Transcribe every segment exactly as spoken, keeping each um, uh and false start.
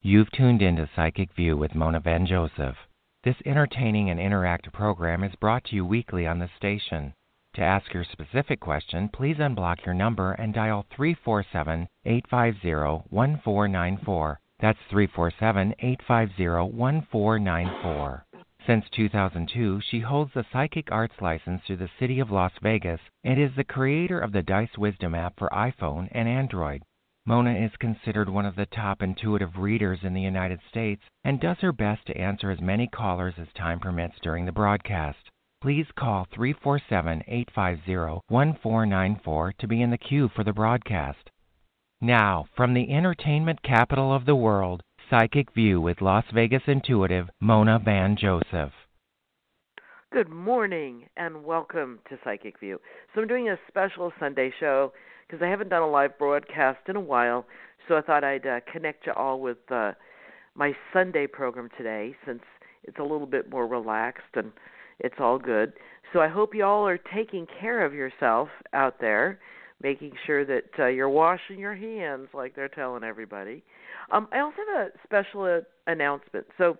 You've tuned into Psychic View with Mona Van Joseph. This entertaining and interactive program is brought to you weekly on the station. To ask your specific question, please unblock your number and dial three four seven, eight five zero, one four nine four. That's three four seven, eight five zero, one four nine four. Since two thousand two, she holds the Psychic Arts license through the City of Las Vegas and is the creator of the Dice Wisdom app for iPhone and Android. Mona is considered one of the top intuitive readers in the United States and does her best to answer as many callers as time permits during the broadcast. Please call three four seven, eight five zero, one four nine four to be in the queue for the broadcast. Now, from the entertainment capital of the world, Psychic View with Las Vegas intuitive Mona Van Joseph. Good morning and welcome to Psychic View. So I'm doing a special Sunday show because I haven't done a live broadcast in a while, so I thought I'd uh, connect you all with uh, my Sunday program today since it's a little bit more relaxed and it's all good. So I hope you all are taking care of yourself out there, making sure that uh, you're washing your hands like they're telling everybody. Um, I also have a special uh, announcement. So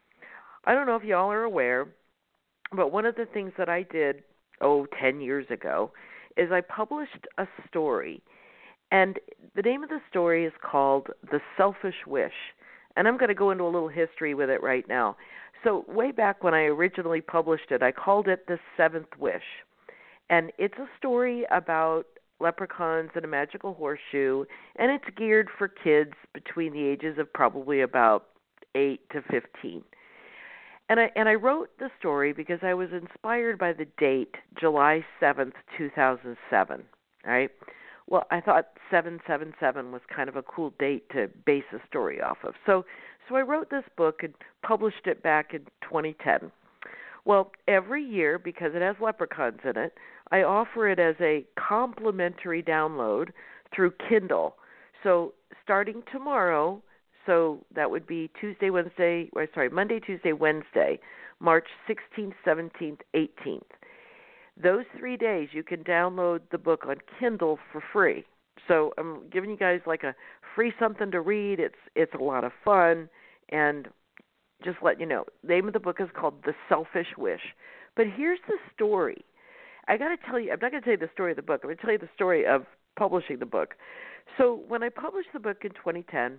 I don't know if you all are aware, but one of the things that I did, oh, ten years ago, is I published a story, and the name of the story is called The Selfish Wish, and I'm going to go into a little history with it right now. So way back when I originally published it, I called it The Seventh Wish, and it's a story about leprechauns and a magical horseshoe, and it's geared for kids between the ages of probably about eight to fifteen. And I and I wrote the story because I was inspired by the date July seventh, two thousand seven, right? Well, I thought seven seven seven was kind of a cool date to base a story off of. So so I wrote this book and published it back in twenty ten. Well, every year, because it has leprechauns in it, I offer it as a complimentary download through Kindle. So starting tomorrow, so that would be Tuesday, Wednesday, or sorry, Monday, Tuesday, Wednesday, March sixteenth, seventeenth, eighteenth. Those three days you can download the book on Kindle for free. So I'm giving you guys like a free something to read. It's it's a lot of fun, and just let you know, the name of the book is called The Selfish Wish. But here's the story. I got to tell you, I'm not going to tell you the story of the book. I'm going to tell you the story of publishing the book. So when I published the book in twenty ten,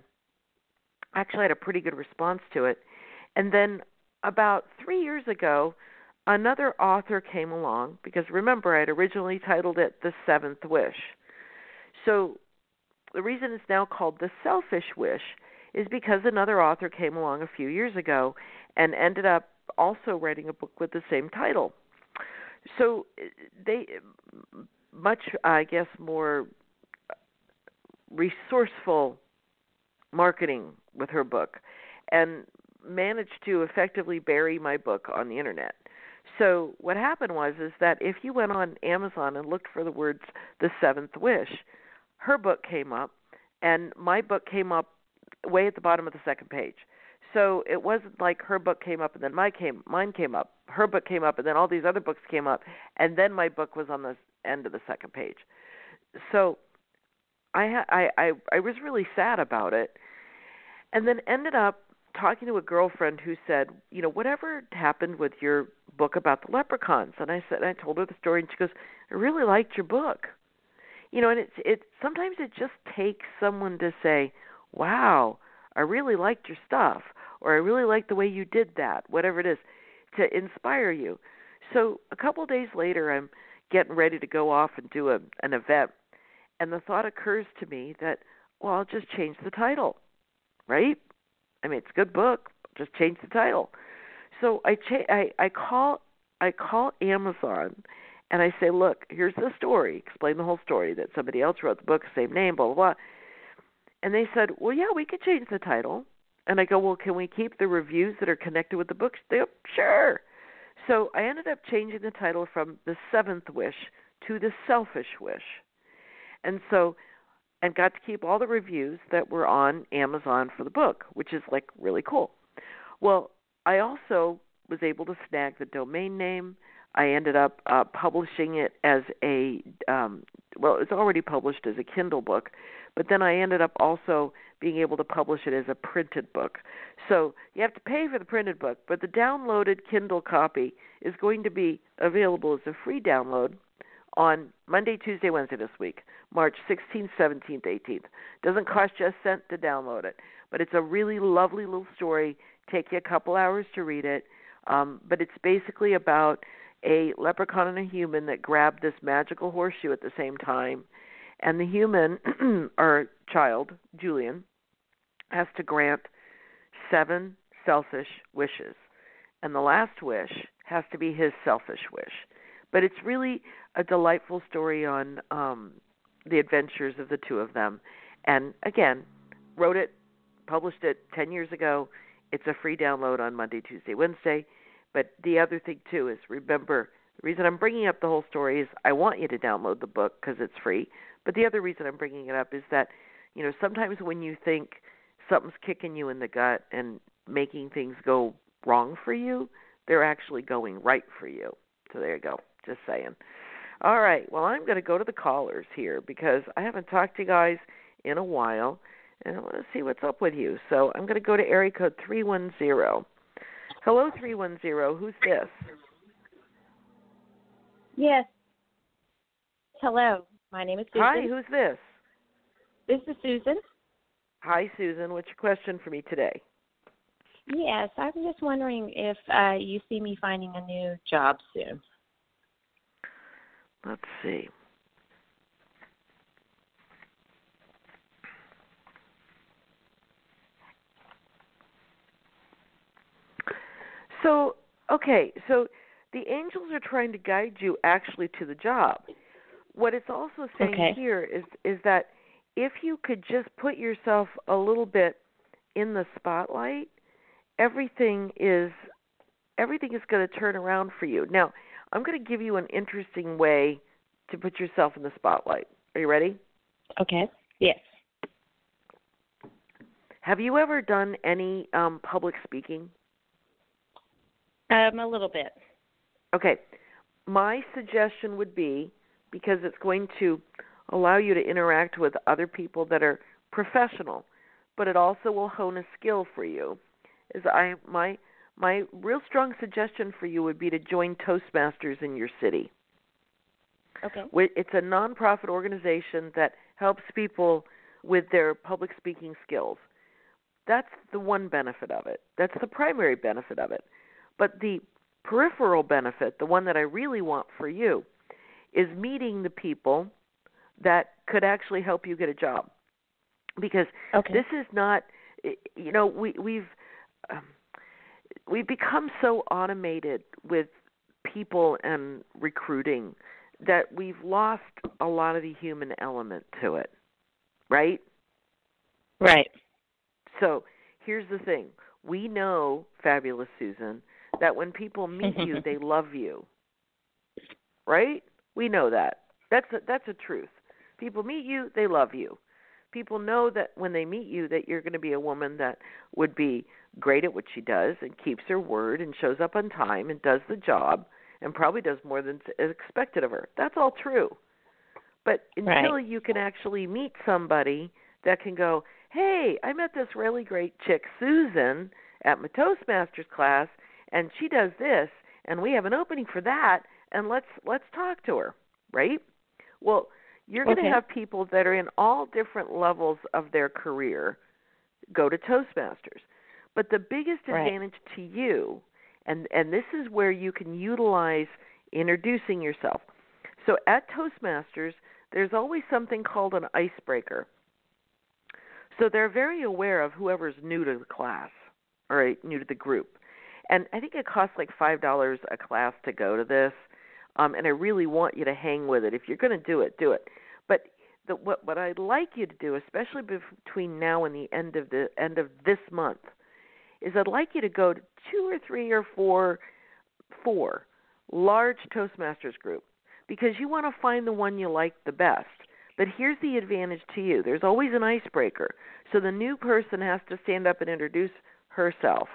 I actually had a pretty good response to it. And then about three years ago, another author came along, because remember, I had originally titled it The Seventh Wish. So the reason it's now called The Selfish Wish is because another author came along a few years ago and ended up also writing a book with the same title. So they, much, I guess, more resourceful marketing with her book, and managed to effectively bury my book on the internet. So what happened was is that if you went on Amazon and looked for the words The Seventh Wish, her book came up, and my book came up way at the bottom of the second page. So it wasn't like her book came up and then mine came, mine came up, her book came up, and then all these other books came up, and then my book was on the end of the second page. So I, ha- I, I, I was really sad about it, and then ended up talking to a girlfriend who said, you know, whatever happened with your book about the leprechauns? And I said, I told her the story, and she goes, I really liked your book. You know, and it's it sometimes it just takes someone to say, wow, I really liked your stuff, or I really like the way you did that, whatever it is, to inspire you. So a couple of days later, I'm getting ready to go off and do a, an event, and the thought occurs to me that, well, I'll just change the title, right? I mean, it's a good book. Just change the title. So I, cha- I I call I call Amazon, and I say, look, here's the story. Explain the whole story that somebody else wrote the book, same name, blah blah blah. And they said, well, yeah, we could change the title. And I go, well, can we keep the reviews that are connected with the books? They go, sure. So I ended up changing the title from The Seventh Wish to The Selfish Wish. And so, and got to keep all the reviews that were on Amazon for the book, which is like really cool. Well, I also was able to snag the domain name. I ended up uh, publishing it as a, um, well, it's already published as a Kindle book, but then I ended up also being able to publish it as a printed book. So you have to pay for the printed book, but the downloaded Kindle copy is going to be available as a free download on Monday, Tuesday, Wednesday this week, March sixteenth, seventeenth, eighteenth. Doesn't cost you a cent to download it, but it's a really lovely little story. Take you a couple hours to read it, um, but it's basically about a leprechaun and a human that grab this magical horseshoe at the same time, and the human, or child, Julian, has to grant seven selfish wishes, and the last wish has to be his selfish wish. But it's really a delightful story on um, the adventures of the two of them. And again, wrote it, published it ten years ago. It's a free download on Monday, Tuesday, Wednesday. But the other thing, too, is remember, the reason I'm bringing up the whole story is I want you to download the book because it's free. But the other reason I'm bringing it up is that, you know, sometimes when you think something's kicking you in the gut and making things go wrong for you, they're actually going right for you. So there you go. Just saying. All right. Well, I'm going to go to the callers here because I haven't talked to you guys in a while, and I want to see what's up with you. So I'm going to go to area code three one zero. Hello, three one zero. Who's this? Yes. Hello. My name is Susan. Hi, who's this? This is Susan. Hi, Susan. What's your question for me today? Yes, I was just wondering if uh, you see me finding a new job soon. Let's see. So, okay, so the angels are trying to guide you actually to the job. What it's also saying okay. here is is that if you could just put yourself a little bit in the spotlight, everything is everything is going to turn around for you. Now, I'm going to give you an interesting way to put yourself in the spotlight. Are you ready? Okay. Yes. Have you ever done any um, public speaking? Um, a little bit. Okay. My suggestion would be, because it's going to allow you to interact with other people that are professional, but it also will hone a skill for you, is I my my real strong suggestion for you would be to join Toastmasters in your city. Okay. It's a nonprofit organization that helps people with their public speaking skills. That's the one benefit of it. That's the primary benefit of it. But the peripheral benefit, the one that I really want for you, is meeting the people that could actually help you get a job. Because okay. this is not, you know, we, we've um, we've become so automated with people and recruiting that we've lost a lot of the human element to it, right? Right. So here's the thing. We know, Fabulous Susan, that when people meet you, they love you, right? We know that. That's a, that's a truth. People meet you, they love you. People know that when they meet you that you're going to be a woman that would be great at what she does and keeps her word and shows up on time and does the job and probably does more than is expected of her. That's all true. But until right. you can actually meet somebody that can go, hey, I met this really great chick, Susan, at my Toastmasters class, and she does this, and we have an opening for that, and let's let's talk to her, right? Well, you're going to okay. have people that are in all different levels of their career go to Toastmasters. But the biggest right. advantage to you, and, and this is where you can utilize introducing yourself. So at Toastmasters, there's always something called an icebreaker. So they're very aware of whoever's new to the class, or new to the group. And I think it costs like five dollars a class to go to this. Um, and I really want you to hang with it. If you're going to do it, do it. But the, what what I'd like you to do, especially between now and the end of the end of this month, is I'd like you to go to two or three or four, four large Toastmasters group, because you want to find the one you like the best. But here's the advantage to you. There's always an icebreaker. So the new person has to stand up and introduce herself.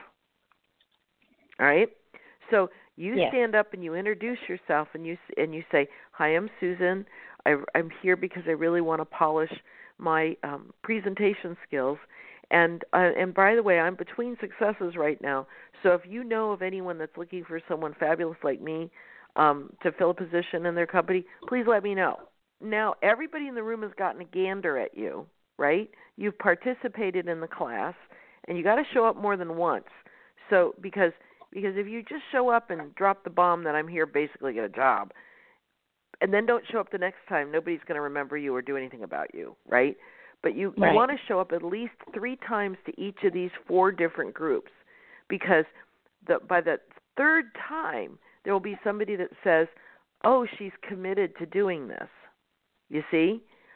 All right? So you yes. stand up and you introduce yourself, and you and you say, "Hi, I'm Susan. I, I'm here because I really want to polish my um, presentation skills. And uh, and by the way, I'm between successes right now. So if you know of anyone that's looking for someone fabulous like me um, to fill a position in their company, please let me know. Now, everybody in the room has gotten a gander at you, right? You've participated in the class, and you got to show up more than once. So because because if you just show up and drop the bomb that I'm here basically get a job, and then don't show up the next time, nobody's going to remember you or do anything about you, right? But you, Right. you want to show up at least three times to each of these four different groups, because the, by the third time, there will be somebody that says, oh, she's committed to doing this. You see?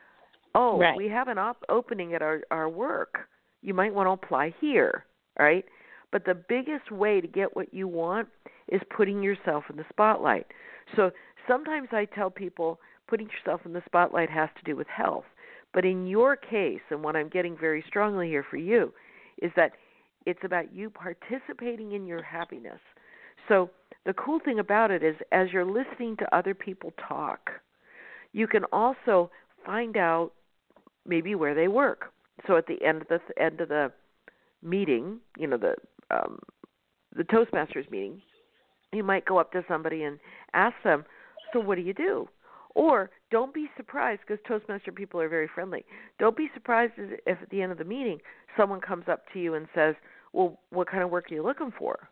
Oh, right. we have an op- opening at our, our work. You might want to apply here, right? But the biggest way to get what you want is putting yourself in the spotlight. So sometimes I tell people putting yourself in the spotlight has to do with health. But in your case, and what I'm getting very strongly here for you, is that it's about you participating in your happiness. So the cool thing about it is as you're listening to other people talk, you can also find out maybe where they work. So at the end of the end of the meeting, you know, the um, the Toastmasters meeting, you might go up to somebody and ask them, so what do you do? Or don't be surprised, because Toastmaster people are very friendly. Don't be surprised if at the end of the meeting someone comes up to you and says, well, what kind of work are you looking for?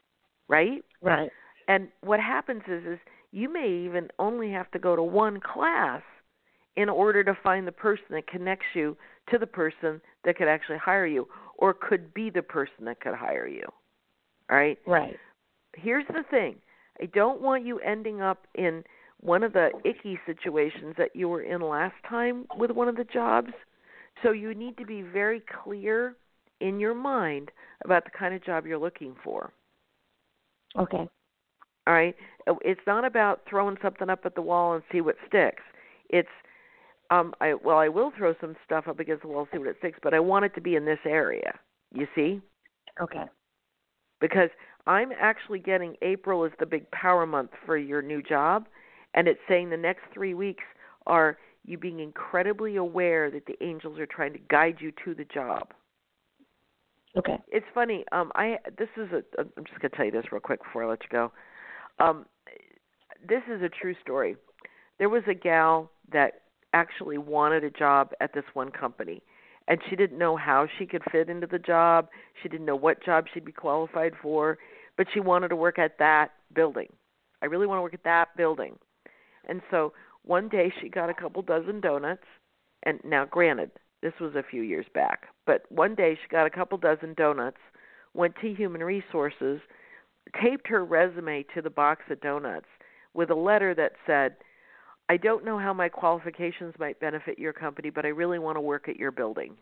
Right? Right. And what happens is, is you may even only have to go to one class in order to find the person that connects you to the person that could actually hire you or could be the person that could hire you. All right? Right. Here's the thing. I don't want you ending up in one of the icky situations that you were in last time with one of the jobs. So you need to be very clear in your mind about the kind of job you're looking for. Okay. All right? It's not about throwing something up at the wall and see what sticks. It's, um, I, well, I will throw some stuff up against the wall and see what it sticks, but I want it to be in this area. You see? Okay. Because I'm actually getting April is the big power month for your new job, and it's saying the next three weeks are you being incredibly aware that the angels are trying to guide you to the job. Okay. It's funny. Um, I this is a. I'm just gonna tell you this real quick before I let you go. Um, this is a true story. There was a gal that actually wanted a job at this one company, and she didn't know how she could fit into the job. She didn't know what job she'd be qualified for, but she wanted to work at that building. I really want to work at that building. And so one day she got a couple dozen donuts, and now granted, this was a few years back, but one day she got a couple dozen donuts, went to Human Resources, taped her resume to the box of donuts with a letter that said, I don't know how my qualifications might benefit your company, but I really want to work at your building.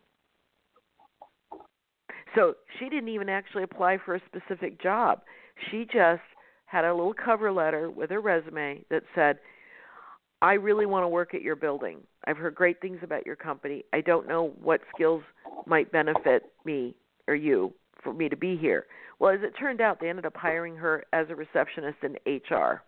So she didn't even actually apply for a specific job. She just had a little cover letter with her resume that said, I really want to work at your building. I've heard great things about your company. I don't know what skills might benefit me or you for me to be here. Well, as it turned out, they ended up hiring her as a receptionist in H R.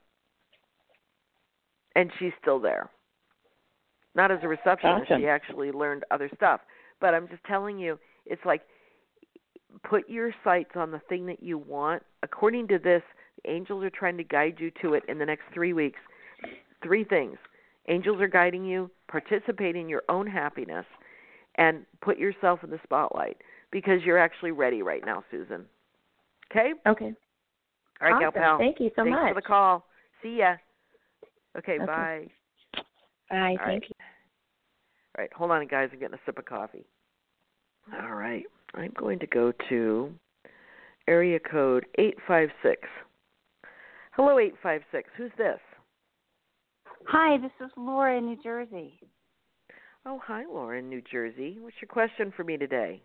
And she's still there. Not as a receptionist. Awesome. She actually learned other stuff. But I'm just telling you, it's like put your sights on the thing that you want. According to this, the angels are trying to guide you to it in the next three weeks. Three things. Angels are guiding you, participate in your own happiness, and put yourself in the spotlight because you're actually ready right now, Susan. Okay? Okay. All right, awesome. gal pal. Thank you so Thanks much. for the call. See ya. Okay, Okay. bye. Bye. All Thank right. you. All right, hold on, guys. I'm getting a sip of coffee. All right. I'm going to go to area code eight five six. Hello, eight five six. Who's this? Hi, this is Laura in New Jersey. Oh, hi, Laura in New Jersey. What's your question for me today?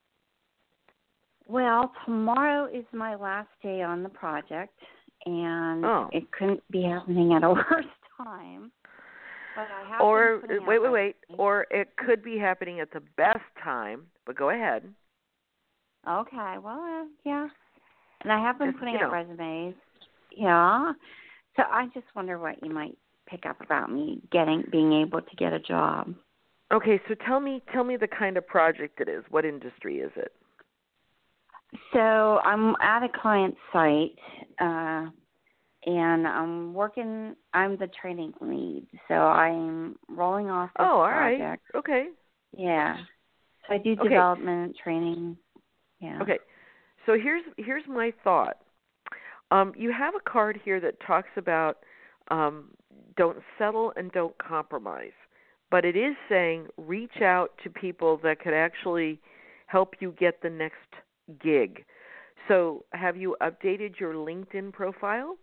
Well, tomorrow is my last day on the project, and Oh. it couldn't be happening at a worse time. But I have Or, been putting wait, out wait, wait. resumes. Or it could be happening at the best time, but go ahead. Okay, well, uh, yeah. And I have been Just, putting you out know. resumes. Yeah. So I just wonder what you might pick up about me getting being able to get a job. Okay, so tell me tell me the kind of project it is. What industry is it? So I'm at a client site, uh, and I'm working. I'm the training lead, so I'm rolling off this Oh, all project. right. Okay. Yeah. So I do Okay. development training. Yeah. Okay. So here's here's my thought. Um, you have a card here that talks about um, don't settle and don't compromise, but it is saying reach out to people that could actually help you get the next gig. So have you updated your LinkedIn profile?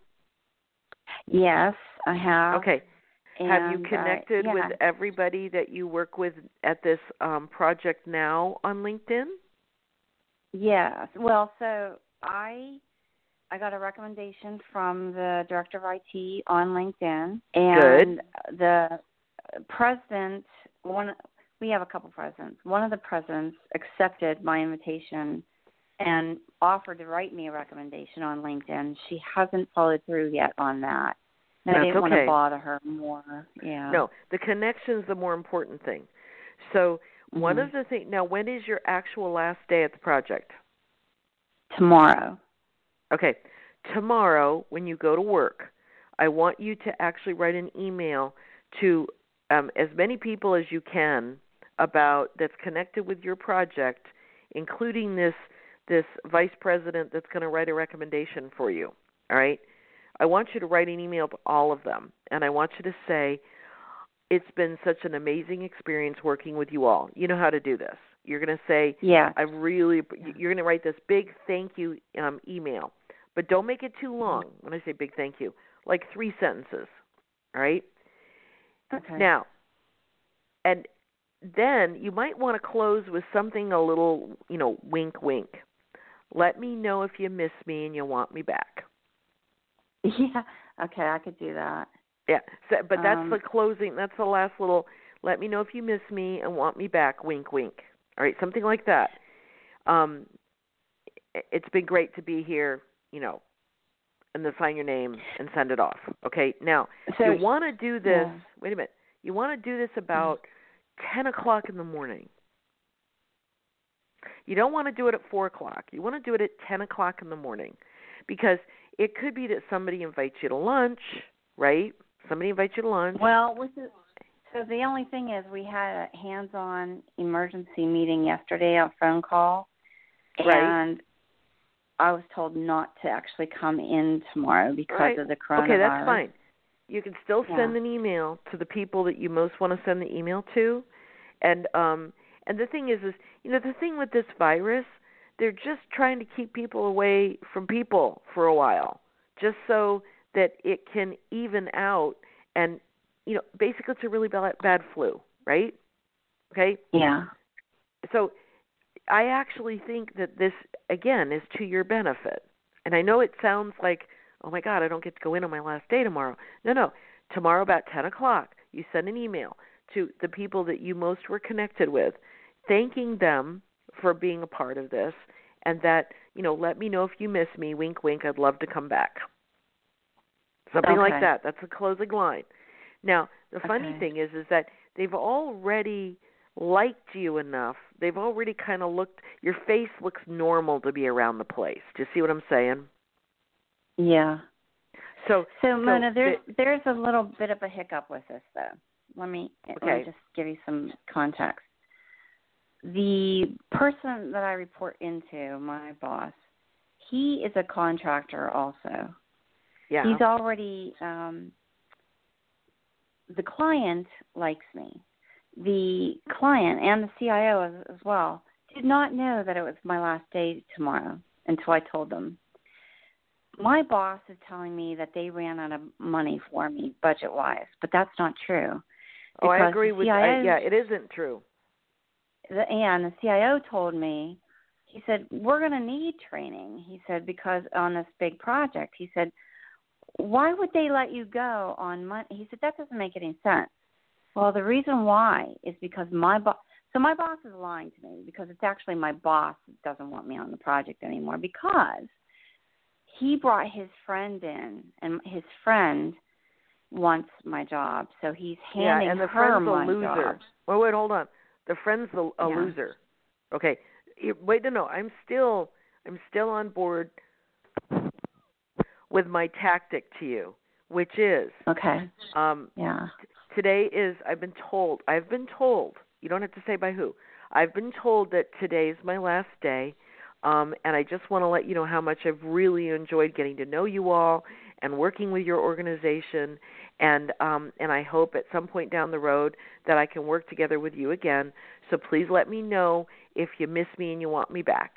Yes, I have. Okay. And, have you connected uh, yeah. with everybody that you work with at this um, project now on LinkedIn? Yes. Well, so I I got a recommendation from the director of I T on LinkedIn, and Good. the president. One we have a couple presidents. One of the presidents accepted my invitation and offered to write me a recommendation on LinkedIn. She hasn't followed through yet on that. And I That's didn't want okay. to bother her more. Yeah. No, the connection's the more important thing. So one Mm-hmm. of the things, now when is your actual last day at the project? Tomorrow. Okay. Tomorrow, when you go to work, I want you to actually write an email to um, as many people as you can about that's connected with your project, including this this vice president that's going to write a recommendation for you. All right? I want you to write an email to all of them, and I want you to say, it's been such an amazing experience working with you all. You know how to do this. You're going to say, yeah. I really, you're going to write this big thank you um, email, but don't make it too long. When I say big thank you, like three sentences, all right? Okay. Now, and then you might want to close with something a little, you know, wink, wink. Let me know if you miss me and you want me back. Yeah. Okay, I could do that. Yeah, so, but that's um, the closing. That's the last little. Let me know if you miss me and want me back. Wink, wink. All right, something like that. Um, it's been great to be here. You know, and then sign your name and send it off. Okay. Now so, you want to do this. Yeah. Wait a minute. You want to do this about ten o'clock in the morning. You don't want to do it at four o'clock. You want to do it at ten o'clock in the morning, because it could be that somebody invites you to lunch, right? Somebody invites you to lunch. Well, with the, so the only thing is we had a hands-on emergency meeting yesterday, a phone call, right. and I was told not to actually come in tomorrow because right. of the coronavirus. Okay, that's fine. You can still yeah. send an email to the people that you most want to send the email to, and um, and the thing is, is you know the thing with this virus, they're just trying to keep people away from people for a while, just so that it can even out, and you know basically it's a really bad, bad flu, right? Okay. Yeah. So I actually think that this again is to your benefit, and I know it sounds like, oh my God, I don't get to go in on my last day tomorrow. No, no. Tomorrow about ten o'clock, you send an email to the people that you most were connected with, thanking them for being a part of this, and that, you know, let me know if you miss me, wink, wink, I'd love to come back. Something okay. like that. That's a closing line. Now, the funny okay. thing is, is that they've already liked you enough. They've already kind of looked, your face looks normal to be around the place. Do you see what I'm saying? Yeah. So, so, so Mona, there's the, there's a little bit of a hiccup with this, though. Let me okay. let me just give you some context. The person that I report into, my boss, he is a contractor also. Yeah. He's already um, the client likes me. The client and the C I O as, as well did not know that it was my last day tomorrow until I told them. My boss is telling me that they ran out of money for me budget-wise, but that's not true. Oh, I agree with I, yeah, it isn't true. The, and the C I O told me, he said, we're going to need training. He said, because on this big project, he said, why would they let you go on Monday? He said, that doesn't make any sense. Well, the reason why is because my boss, so my boss is lying to me because it's actually my boss that doesn't want me on the project anymore, because he brought his friend in, and his friend wants my job, so he's handing yeah, and the her friend's my a loser. job. Oh, wait, hold on. The friend's a, a Yeah. loser. Okay. Wait, no, no. I'm still, I'm still on board with my tactic to you, which is, Okay. um, Yeah. t- today is. I've been told. I've been told. You don't have to say by who. I've been told that today is my last day, um, and I just want to let you know how much I've really enjoyed getting to know you all and working with your organization, and um, and I hope at some point down the road that I can work together with you again. So please let me know if you miss me and you want me back.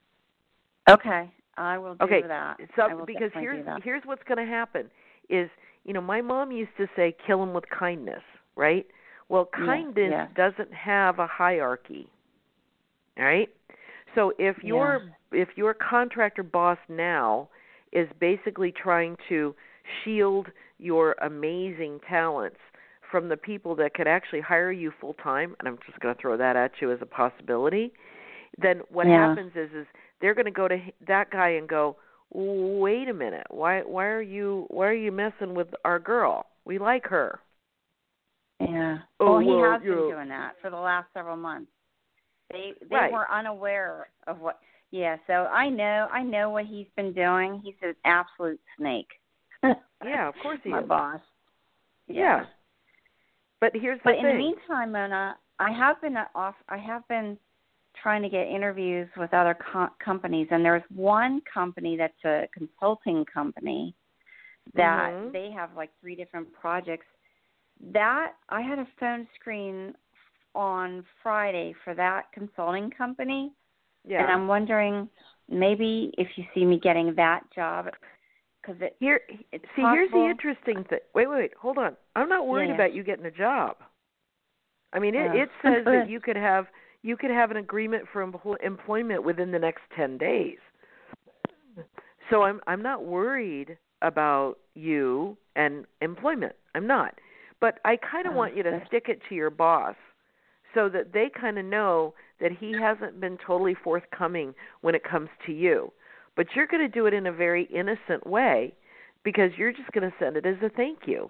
Okay. I will do Okay, that. so I will because definitely here's do that. here's what's going to happen is, you know, my mom used to say, "Kill them with kindness," right? Well, Yeah, kindness yeah. doesn't have a hierarchy. All right? So if your if your contractor boss now is basically trying to shield your amazing talents from the people that could actually hire you full time, and I'm just going to throw that at you as a possibility, then what Yeah. happens is is they're going to go to that guy and go, "Wait a minute. Why why are you why are you messing with our girl? We like her." Yeah. Oh, well, he well, has you been know- doing that for the last several months. They they Right. were unaware of what. Yeah. So I know I know what he's been doing. He's an absolute snake. Yeah, of course he My is. boss. Yeah. But here's the But thing. in the meantime, Mona, I have been off. I have been trying to get interviews with other co- companies, and there's one company that's a consulting company that Mhm. they have like three different projects. That I had a phone screen on Friday for that consulting company, Yeah. and I'm wondering maybe if you see me getting that job, because it Here, it's see, here's the possible- interesting thing. Wait, wait, wait. Hold on. I'm not worried Yeah. about you getting a job. I mean, it, Oh. it says that you could have you could have an agreement for empl- employment within the next ten days. So I'm I'm not worried about you and employment. I'm not. But I kind of Oh, want you to good. stick it to your boss so that they kind of know that he hasn't been totally forthcoming when it comes to you. But you're going to do it in a very innocent way because you're just going to send it as a thank you.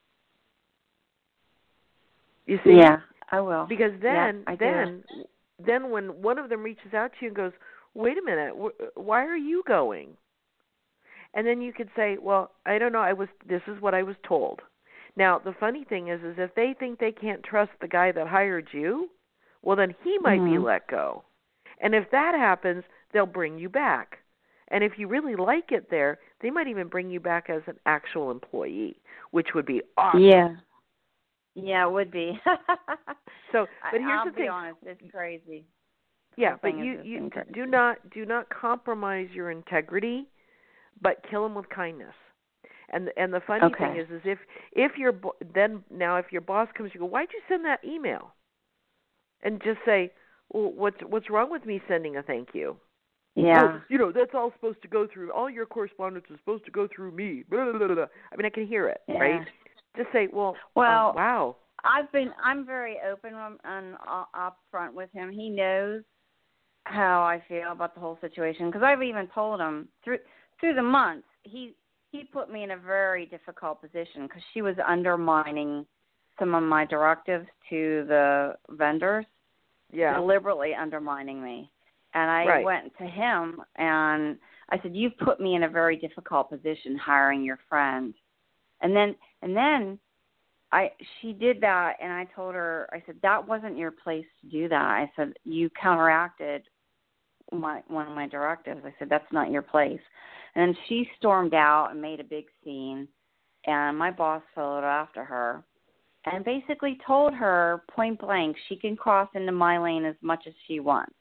You see? Yeah, I will. Because then, yeah, I do. then, then when one of them reaches out to you and goes, "Wait a minute, wh- why are you going?" And then you could say, "Well, I don't know. I was. This is what I was told." Now, the funny thing is, is if they think they can't trust the guy that hired you, well, then he might be Mhm. let go. And if that happens, they'll bring you back. And if you really like it there, they might even bring you back as an actual employee, which would be awesome. Yeah. Yeah, it would be. So, but here's I, I'll the be thing. honest, it's crazy. Yeah, whole but thing is you just you been crazy. do not do not compromise your integrity, but kill them with kindness. And and the funny Okay. thing is, is if if your bo- then now if your boss comes, you go, "Why'd you send that email?" And just say, "Well, what's what's wrong with me sending a thank you?" Yeah. Well, you know, that's all supposed to go through. All your correspondence is supposed to go through me. Blah, blah, blah, blah. I mean, I can hear it, Yeah. right? Just say, "Well, Well, oh, wow." I've been I'm very open and and upfront with him. He knows how I feel about the whole situation because I've even told him through through the months he he put me in a very difficult position because she was undermining some of my directives to the vendors, Yeah. deliberately undermining me. And I Right. went to him and I said, "You've put me in a very difficult position hiring your friend." And then and then I she did that, and I told her, I said, "That wasn't your place to do that." I said, "You counteracted my one of my directives." I said, "That's not your place." And then she stormed out and made a big scene, and my boss followed after her and basically told her point blank she can cross into my lane as much as she wants.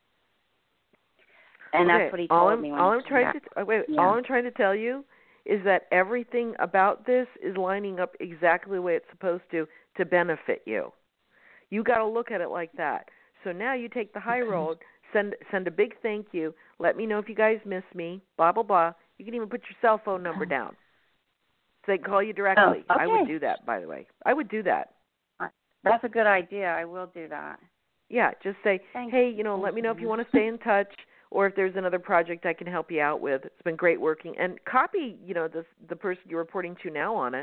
And Okay, that's what he all told I'm, me when all he I'm came trying back. to uh, wait, Yeah. all I'm trying to tell you is that everything about this is lining up exactly the way it's supposed to to benefit you. You got to look at it like that. So now you take the high Okay. road, send send a big thank you. Let me know if you guys miss me. Blah blah blah. You can even put your cell phone number Okay. down, so they can call you directly. Oh, I would okay. do that, by the way. I would do that. That's a good idea. I will do that. Yeah, just say, Thank hey, you know, thank let me know if you. you want to stay in touch, or if there's another project I can help you out with. It's been great working, and copy, you know, the the person you're reporting to now on it.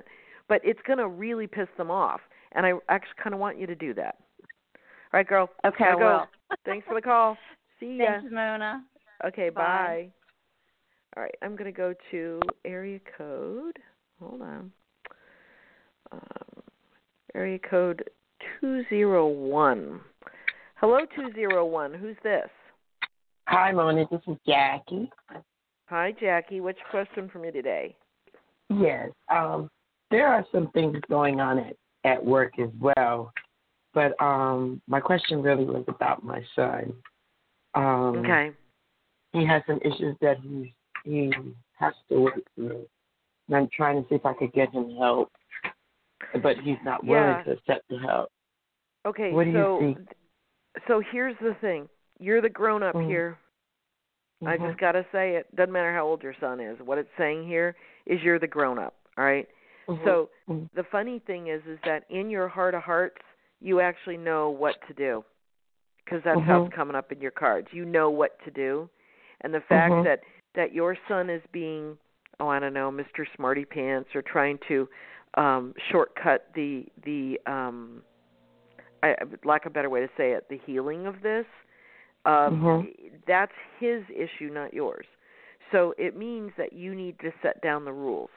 but it's going to really piss them off. And I actually kind of want you to do that. All right, girl. Okay, Gotta I go. will. Thanks for the call. See ya. Thanks, Mona. Okay, bye. Bye. All right, I'm going to go to area code. Hold on. Um, area code two zero one. Hello, two zero one. Who's this? Hi, Mona. This is Jackie. Hi, Jackie. What's your question for me today? Yes. Um, there are some things going on at, at work as well, but um, my question really was about my son. Um, Okay. He has some issues that he he has to work through, and I'm trying to see if I could get him help, but he's not willing Yeah. to accept the help. Okay, What do so you see? so here's the thing. You're the grown up Mhm. here. Mm-hmm. I just got to say it. Doesn't matter how old your son is. What it's saying here is you're the grown up, all right? Mm-hmm. So mm-hmm. the funny thing is is that in your heart of hearts, you actually know what to do, because that's mm-hmm. how it's coming up in your cards. You know what to do. And the fact mm-hmm. that, that your son is being, oh, I don't know, Mister Smarty Pants, or trying to um, shortcut the, the um, I, lack of a better way to say it, the healing of this, um, mm-hmm. that's his issue, not yours. So it means that you need to set down the rules.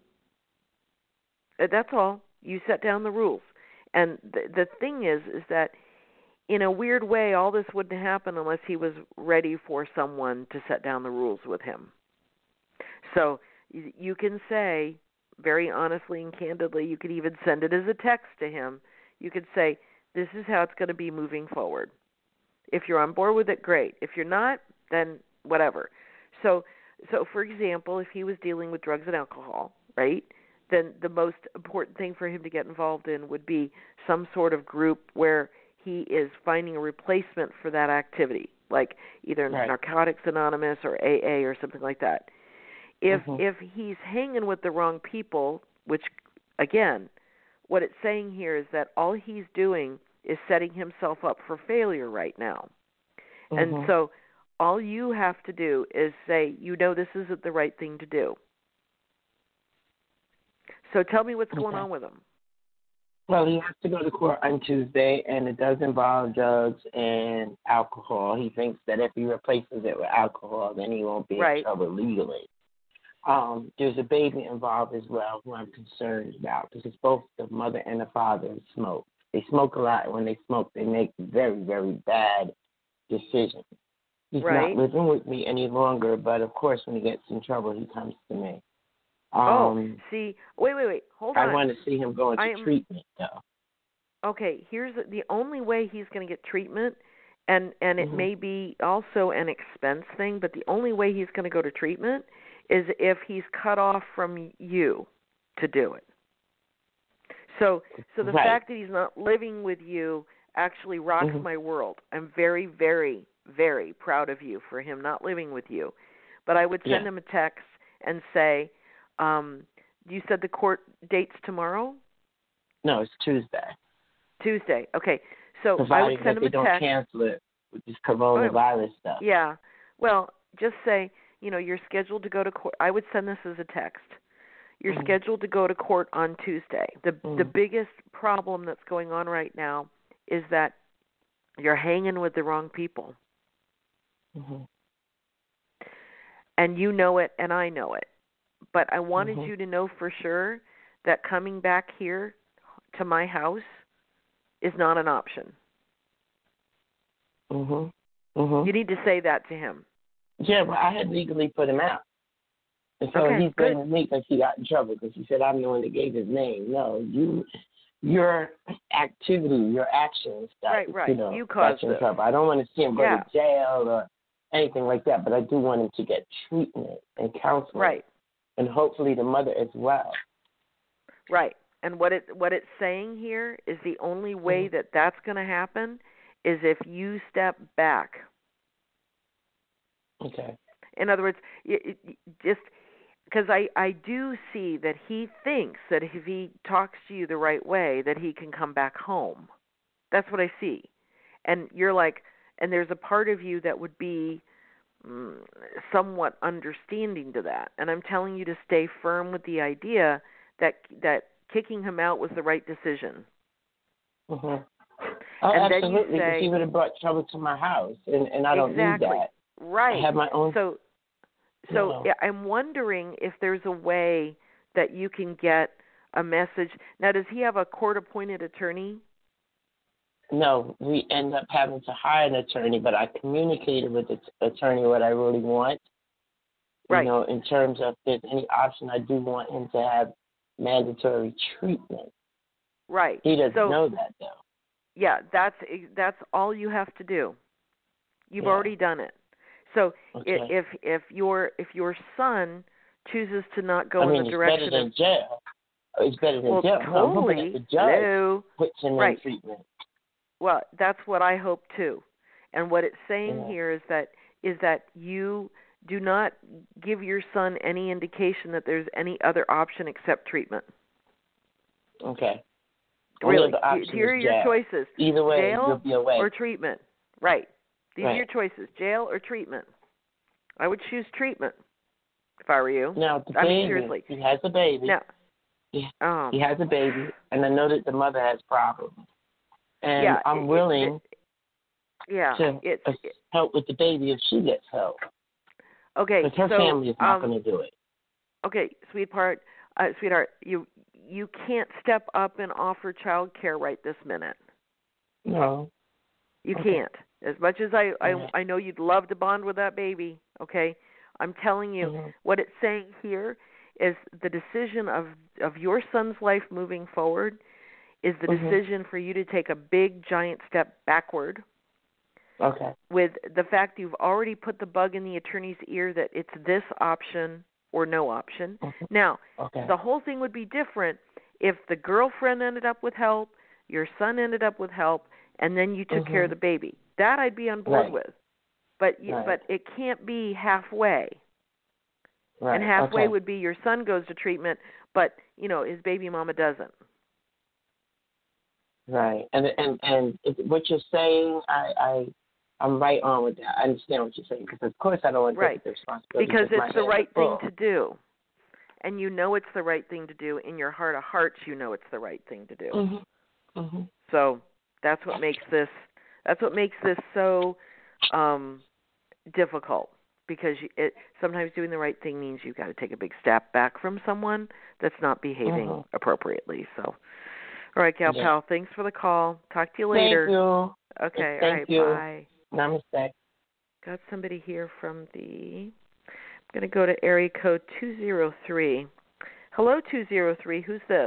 That's all. You set down the rules. And the, the thing is, is that in a weird way, all this wouldn't happen unless he was ready for someone to set down the rules with him. So you can say, very honestly and candidly, you could even send it as a text to him. You could say, this is how it's going to be moving forward. If you're on board with it, great. If you're not, then whatever. So, so for example, if he was dealing with drugs and alcohol, right, then the most important thing for him to get involved in would be some sort of group where he is finding a replacement for that activity, like either right. Narcotics Anonymous or A A or something like that. If mm-hmm. if he's hanging with the wrong people, which, again, what it's saying here is that all he's doing is setting himself up for failure right now. Mm-hmm. And so all you have to do is say, you know, this isn't the right thing to do. So tell me what's okay. going on with him. Well, he has to go to court on Tuesday, and it does involve drugs and alcohol. He thinks that if he replaces it with alcohol, then he won't be right. in trouble legally. Um, there's a baby involved as well who I'm concerned about, because both the mother and the father smoke. They smoke a lot, and when they smoke, they make very, very bad decisions. He's right. not living with me any longer, but, of course, when he gets in trouble, he comes to me. Um, oh, see, wait, wait, wait, hold on. I want to see him go into am, treatment, though. Okay, here's the, the only way he's going to get treatment, and, and it mm-hmm. may be also an expense thing, but the only way he's going to go to treatment is if he's cut off from you to do it. So so the right. fact that he's not living with you actually rocks mm-hmm. my world. I'm very, very, very proud of you for him not living with you. But I would send yeah. him a text and say, um, you said the court date's tomorrow? No, it's Tuesday. Tuesday. Okay. So Provided I would send him they a don't text. cancel it with this coronavirus oh, stuff. Yeah. Well, just say, you know, you're scheduled to go to court. I would send this as a text. You're mm-hmm. scheduled to go to court on Tuesday. The mm-hmm. the biggest problem that's going on right now is that you're hanging with the wrong people. Mm-hmm. And you know it, and I know it. But I wanted mm-hmm. you to know for sure that coming back here to my house is not an option. Mm-hmm. Mm-hmm. You need to say that to him. Yeah, well, I had legally put him out. And so okay, he's blaming me because he got in trouble because he said I'm the one that gave his name. No, you, your activity, your actions, right, right. you know, you caused got you in it. trouble. I don't want to see him go yeah. to jail or anything like that, but I do want him to get treatment and counseling. Right. And hopefully the mother as well. Right. And what it what it's saying here is the only way mm-hmm. that that's going to happen is if you step back. Okay. In other words, it, it, just because I, I do see that he thinks that if he talks to you the right way, that he can come back home. That's what I see. And you're like, and there's a part of you that would be mm, somewhat understanding to that. And I'm telling you to stay firm with the idea that that kicking him out was the right decision. Mhm. Oh, And then you absolutely. say- Because he would have brought trouble to my house, and and I don't Exactly. need that. Right. I have my own. So, so No. yeah, I'm wondering if there's a way that you can get a message. Now, does he have a court-appointed attorney? No, we end up having to hire an attorney, but I communicated with the t- attorney what I really want. Right. You know, in terms of if there's any option, I do want him to have mandatory treatment. Right. He doesn't so, know that, though. Yeah, that's that's all you have to do. You've Yeah. already done it. So Okay. i if if your if your son chooses to not go I mean, in the it's direction better than of jail. It's better than well, jail. No, I'm hoping totally, that the judge hello. puts him Right. in treatment. Well, that's what I hope too. And what it's saying Yeah. here is that is that you do not give your son any indication that there's any other option except treatment. Okay. Only Really, other option here are is your jail. choices: Either way, jail you'll be away. or treatment. Right. These Right. are your choices: jail or treatment. I would choose treatment if I were you. Now, the I baby, mean, seriously. he has a baby. Now, he, um, he has a baby, and I know that the mother has problems. And yeah, I'm it- willing it- yeah, to it's uh, help with the baby if she gets help. okay. Because her so, family is not um, going to do it. Okay, sweetheart, uh, sweetheart, you you can't step up and offer child care right this minute. No. You Okay. can't. As much as I, I Okay. I know you'd love to bond with that baby, okay? I'm telling you, Mhm. what it's saying here is the decision of of your son's life moving forward is the Mhm. decision for you to take a big giant step backward. Okay. With the fact you've already put the bug in the attorney's ear that it's this option or no option. Mhm. Now, Okay. the whole thing would be different if the girlfriend ended up with help, your son ended up with help, and then you took Mhm. care of the baby. That I'd be on board Right. with. But you, Right. but it can't be halfway. Right. And halfway okay. would be your son goes to treatment, but you know his baby mama doesn't. Right. And and and it, what you're saying, I I I'm right on with that. I understand what you're saying because of course I don't want to Right. take the responsibility Because my it's the hands right are thing full. to do. And you know it's the right thing to do. In your heart of hearts, you know it's the right thing to do. Mhm. Mhm. So that's what makes this that's what makes this so um, difficult. Because you, it sometimes doing the right thing means you've got to take a big step back from someone that's not behaving Mhm. appropriately. So, all right, Gal Yeah. Pal, thanks for the call. Talk to you later. Thank you. Okay, Thank all right, you. bye. Namaste. Got somebody here from the. I'm going to go to area code two zero three. Hello, two zero three. Who's this?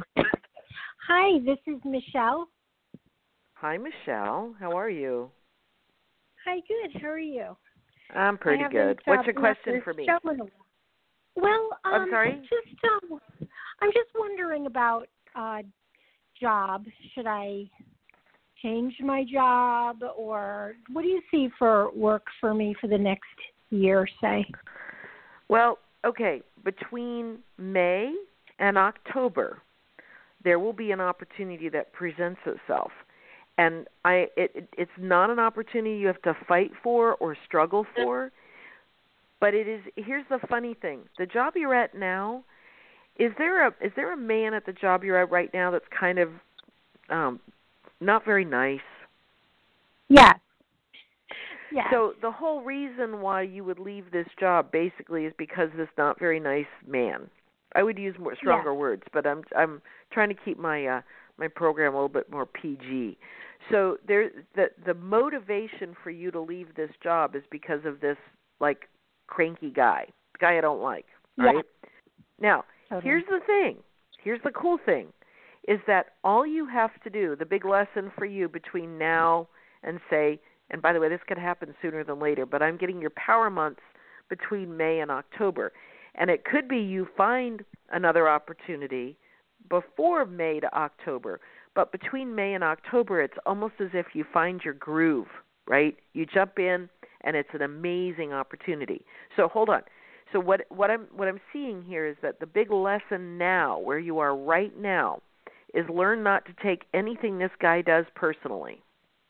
Hi, this is Michelle. Hi, Michelle. How are you? Hi, good. How are you? I'm pretty I good. haven't, What's your uh, question left for this me? show in a while. Well, um, I'm sorry? Just, um, I'm just wondering about uh, job. Should I change my job, or what do you see for work for me for the next year, say? Well, okay. Between May and October, there will be an opportunity that presents itself. And I, it, it, it's not an opportunity you have to fight for or struggle for, but it is. Here's the funny thing: the job you're at now, is there a is there a man at the job you're at right now that's kind of um, not very nice? Yes. Yes. So the whole reason why you would leave this job basically is because this not very nice man. I would use more stronger Yeah. words, but I'm I'm trying to keep my uh, my program a little bit more P G. So there, the the motivation for you to leave this job is because of this like cranky guy, the guy I don't like, right? Yeah. Now, Totally. here's the thing. Here's the cool thing, is that all you have to do, the big lesson for you between now and say, and by the way, this could happen sooner than later, but I'm getting your power months between May and October. And it could be you find another opportunity before May to October. But between May and October, it's almost as if you find your groove, right? You jump in, and it's an amazing opportunity. So hold on. So what what I'm what I'm seeing here is that the big lesson now, where you are right now, is learn not to take anything this guy does personally.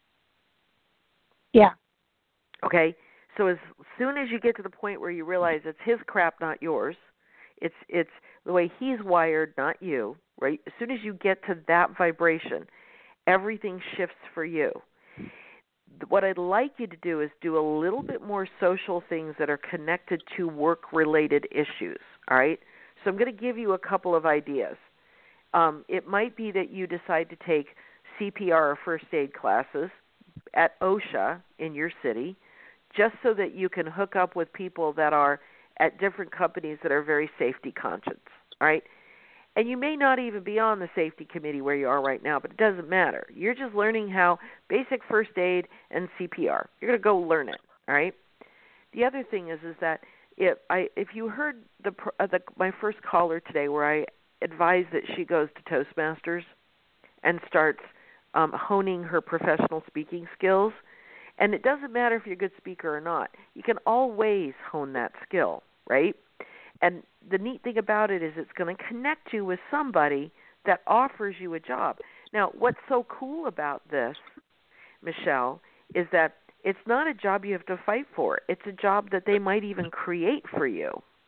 Yeah. Okay? So as soon as you get to the point where you realize it's his crap, not yours, it's it's the way he's wired, not you, right? As soon as you get to that vibration, everything shifts for you. What I'd like you to do is do a little bit more social things that are connected to work-related issues, all right? So I'm going to give you a couple of ideas. Um, it might be that you decide to take C P R or first aid classes at OSHA in your city, just so that you can hook up with people that are at different companies that are very safety conscious, all right? And you may not even be on the safety committee where you are right now, but it doesn't matter. You're just learning how basic first aid and C P R. You're going to go learn it, all right? The other thing is is that if I if you heard the, uh, the my first caller today where I advised that she goes to Toastmasters and starts um, honing her professional speaking skills, and it doesn't matter if you're a good speaker or not. You can always hone that skill, right? And the neat thing about it is it's going to connect you with somebody that offers you a job. Now, what's so cool about this, Michelle, is that it's not a job you have to fight for. It's a job that they might even create for you.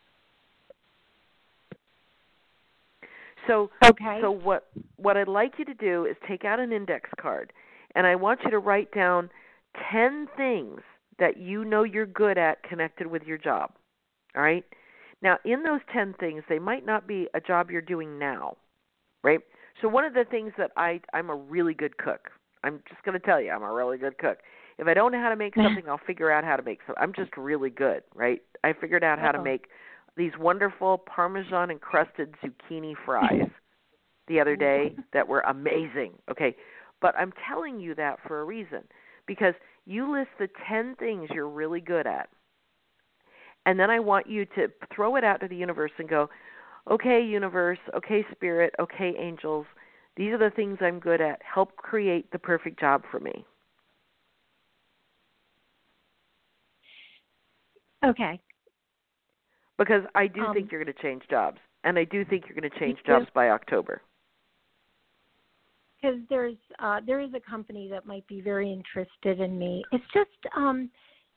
So, okay. so what what I'd like you to do is take out an index card, and I want you to write down ten things that you know you're good at connected with your job, all right? Now, in those ten things, they might not be a job you're doing now, right? So one of the things that I, I'm a really good cook. I'm just going to tell you, I'm a really good cook. If I don't know how to make something, I'll figure out how to make something. I'm just really good, right? I figured out how to make these wonderful Parmesan-encrusted zucchini fries the other day that were amazing, okay? But I'm telling you that for a reason, because you list the ten things you're really good at. And then I want you to throw it out to the universe and go, okay, universe, okay, spirit, okay, angels, these are the things I'm good at. Help create the perfect job for me. Okay. Because I do um, think you're going to change jobs, and I do think you're going to change you? jobs by October. Because there's uh, there is a company that might be very interested in me. It's just, um,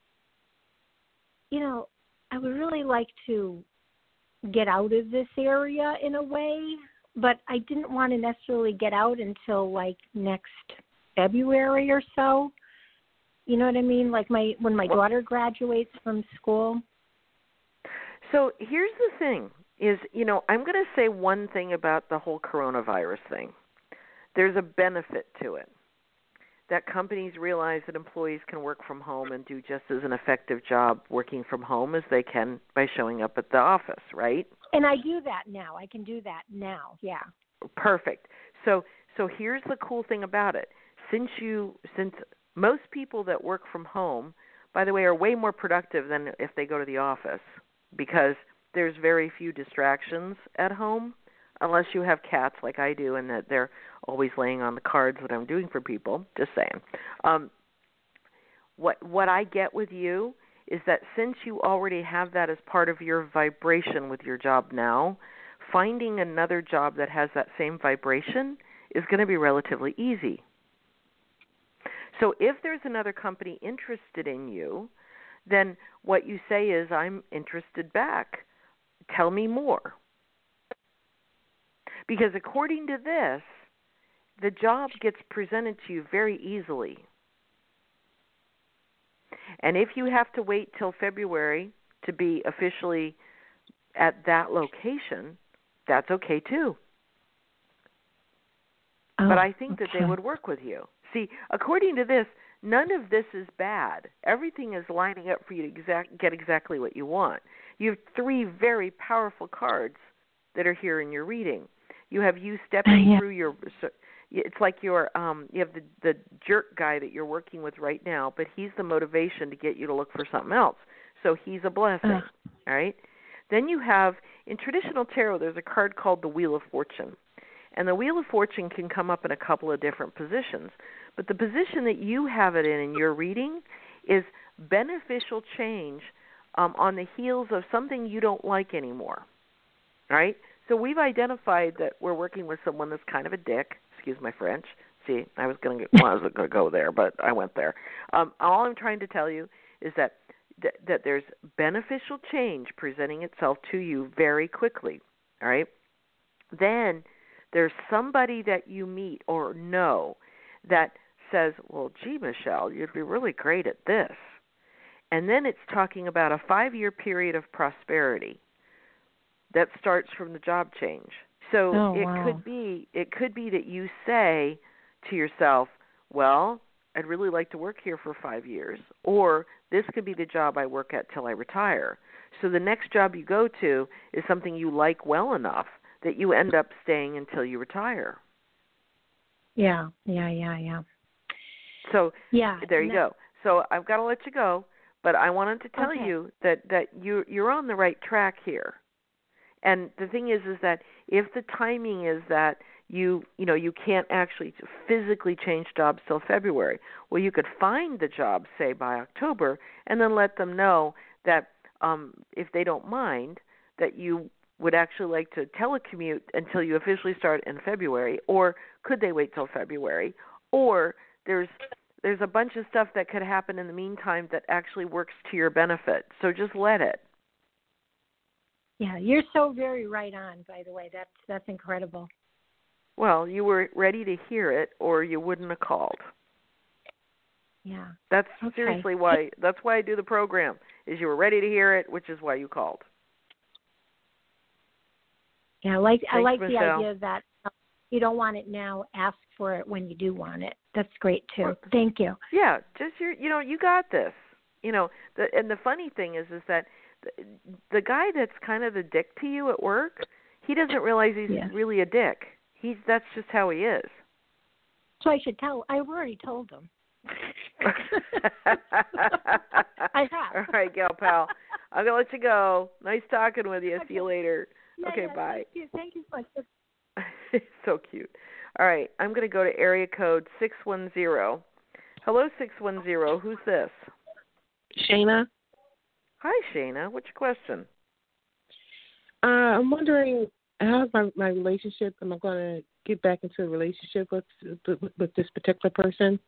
you know, I would really like to get out of this area in a way, but I didn't want to necessarily get out until like next February or so. You know what I mean? Like my when my well, daughter graduates from school. So here's the thing is, you know, I'm going to say one thing about the whole coronavirus thing. There's a benefit to it, that companies realize that employees can work from home and do just as an effective job working from home as they can by showing up at the office, right? And I do that now. I can do that now, yeah. Perfect. So so here's the cool thing about it. Since you since most people that work from home, by the way, are way more productive than if they go to the office, because there's very few distractions at home, unless you have cats like I do and that they're always laying on the cards that I'm doing for people, just saying. Um, what what I get with you is that since you already have that as part of your vibration with your job now, finding another job that has that same vibration is going to be relatively easy. So if there's another company interested in you, then what you say is, I'm interested back. Tell me more. Because according to this, the job gets presented to you very easily. And if you have to wait till February to be officially at that location, that's okay too. Oh, but I think okay. that they would work with you. See, according to this, none of this is bad. Everything is lining up for you to exact, get exactly what you want. You have three very powerful cards that are here in your reading. You have you stepping yeah. through your. It's like you're. Um, you have the the jerk guy that you're working with right now, but he's the motivation to get you to look for something else. So he's a blessing. Uh. All right. Then you have in traditional tarot. There's a card called the Wheel of Fortune, and the Wheel of Fortune can come up in a couple of different positions. But the position that you have it in in your reading is beneficial change um, on the heels of something you don't like anymore. All right. So we've identified that we're working with someone that's kind of a dick. Excuse my French. See, I was going to well, I was going to go there, but I went there. Um, all I'm trying to tell you is that, that that there's beneficial change presenting itself to you very quickly. All right. Then there's somebody that you meet or know that says, well, gee, Michelle, you'd be really great at this. And then it's talking about a five-year period of prosperity that starts from the job change. So oh, it wow. could be it could be that you say to yourself, well, I'd really like to work here for five years, or this could be the job I work at till I retire. So the next job you go to is something you like well enough that you end up staying until you retire. Yeah, yeah, yeah, yeah. So yeah, there you that, go. So I've got to let you go, but I wanted to tell okay. you that, that you, you're on the right track here. And the thing is, is that if the timing is that you, you know, you can't actually physically change jobs till February, well, you could find the job, say, by October, and then let them know that um, if they don't mind, that you would actually like to telecommute until you officially start in February, or could they wait till February? Or there's there's a bunch of stuff that could happen in the meantime that actually works to your benefit. So just let it. Yeah, you're so very right on, by the way. That's that's incredible. Well, you were ready to hear it, or you wouldn't have called. Yeah. That's okay. seriously why. That's why I do the program. Is you were ready to hear it, which is why you called. Yeah, I like Thanks, I like Michelle. the idea that you don't want it now. Ask for it when you do want it. That's great too. Thank you. Yeah, just your. You know, you got this. You know, the, and the funny thing is, is that the, the guy that's kind of the dick to you at work, he doesn't realize he's yeah. really a dick. He's that's just how he is. So I should tell. I've already told him. I have. All right, gal pal. I'm gonna let you go. Nice talking with you. Okay. See you later. Yeah, okay, yeah, bye. Thank you. Thank you so much. So cute. All right, I'm gonna go to area code six one zero. Hello, six one zero. Who's this? Shayna. Hi, Shayna. What's your question? Uh, I'm wondering how's my my relationship? Am I going to get back into a relationship with, with with this particular person?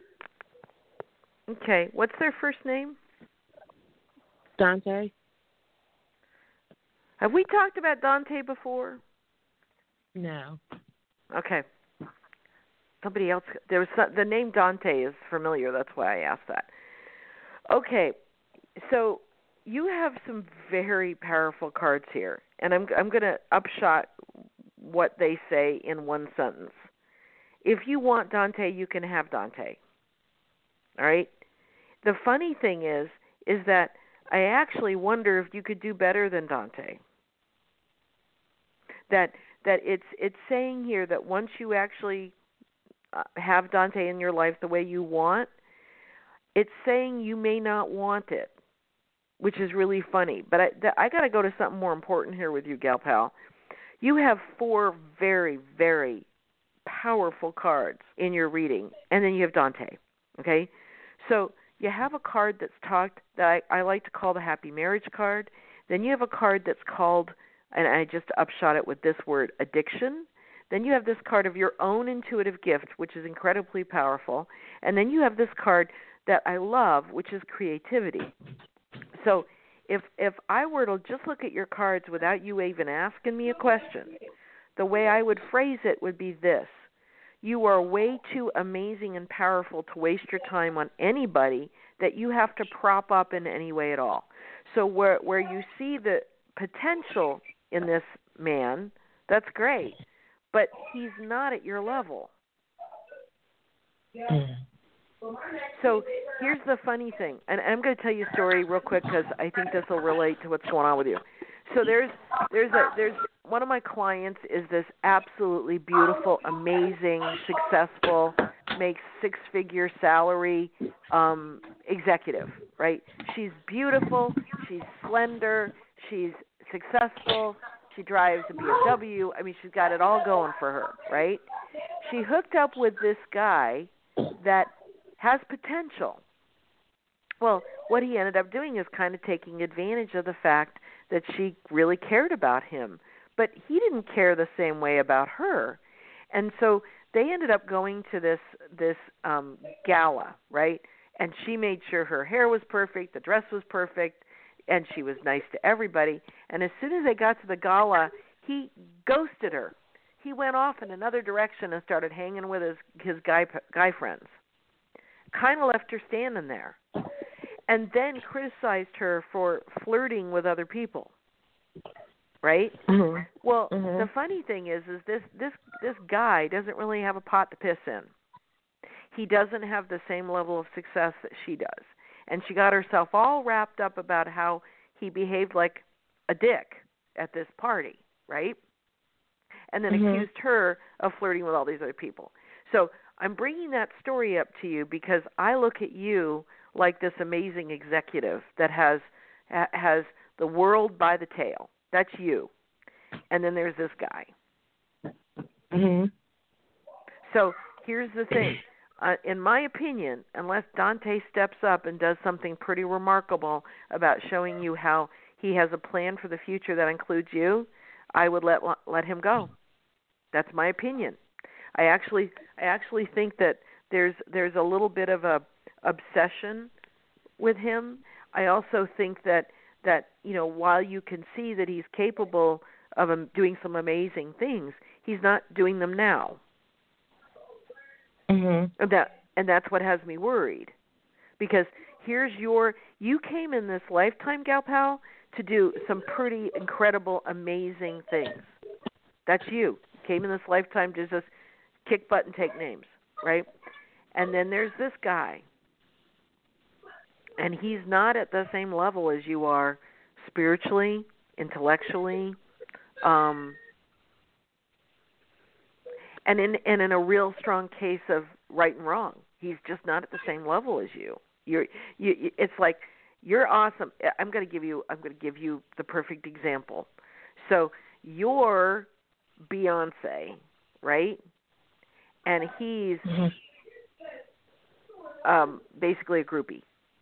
Okay. What's their first name? Dante. Have we talked about Dante before? No. Okay. Somebody else. There was some, the name Dante is familiar. That's why I asked that. Okay. So you have some very powerful cards here, and I'm I'm going to upshot what they say in one sentence. If you want Dante, you can have Dante. All right? The funny thing is, is that I actually wonder if you could do better than Dante. That that it's it's saying here that once you actually uh, have Dante in your life the way you want, it's saying you may not want it, which is really funny. But I, th- I got to go to something more important here with you, gal pal. You have four very, very powerful cards in your reading, and then you have Dante, okay? So you have a card that's talked that I, I like to call the happy marriage card. Then you have a card that's called, and I just upshot it with this word, addiction. Then you have this card of your own intuitive gift, which is incredibly powerful. And then you have this card that I love, which is creativity. So if if I were to just look at your cards without you even asking me a question, the way I would phrase it would be this. You are way too amazing and powerful to waste your time on anybody that you have to prop up in any way at all. So where where you see the potential in this man, that's great, but he's not at your level. So here's the funny thing, and I'm going to tell you a story real quick because I think this will relate to what's going on with you. So there's there's a there's one of my clients is this absolutely beautiful, amazing, successful, makes six-figure salary um, executive, right? She's beautiful, she's slender, she's successful, she drives a B M W. I mean, she's got it all going for her, right? She hooked up with this guy that has potential. Well, what he ended up doing is kind of taking advantage of the fact that she really cared about him, but he didn't care the same way about her. And so they ended up going to this this um, gala, right? And she made sure her hair was perfect, the dress was perfect, and she was nice to everybody. And as soon as they got to the gala, he ghosted her. he went off in another direction and started hanging with his his guy guy friends. Kind of left her standing there, and then criticized her for flirting with other people. Right? Mm-hmm. Well, mm-hmm. the funny thing is, is this this this guy doesn't really have a pot to piss in. He doesn't have the same level of success that she does, and she got herself all wrapped up about how he behaved like a dick at this party, right? And then mm-hmm. accused her of flirting with all these other people. So I'm bringing that story up to you because I look at you like this amazing executive that has has the world by the tail. That's you. And then there's this guy. Mm-hmm. So here's the thing. Uh, in my opinion, unless Dante steps up and does something pretty remarkable about showing you how he has a plan for the future that includes you, I would let let him go. That's my opinion. I actually I actually think that there's there's a little bit of a obsession with him. I also think that that, you know, while you can see that he's capable of um, doing some amazing things, he's not doing them now. Mm-hmm. And that and that's what has me worried. Because here's your you came in this lifetime, Gal Pal, to do some pretty incredible, amazing things. That's you. Came in this lifetime to just kick butt and take names, right? And then there's this guy. And he's not at the same level as you are spiritually, intellectually, um, and in and in a real strong case of right and wrong. He's just not at the same level as you. You're, you, it's like you're awesome. I'm going to give you. I'm going to give you the perfect example. So you're Beyonce, right? And he's mm-hmm. um, basically a groupie.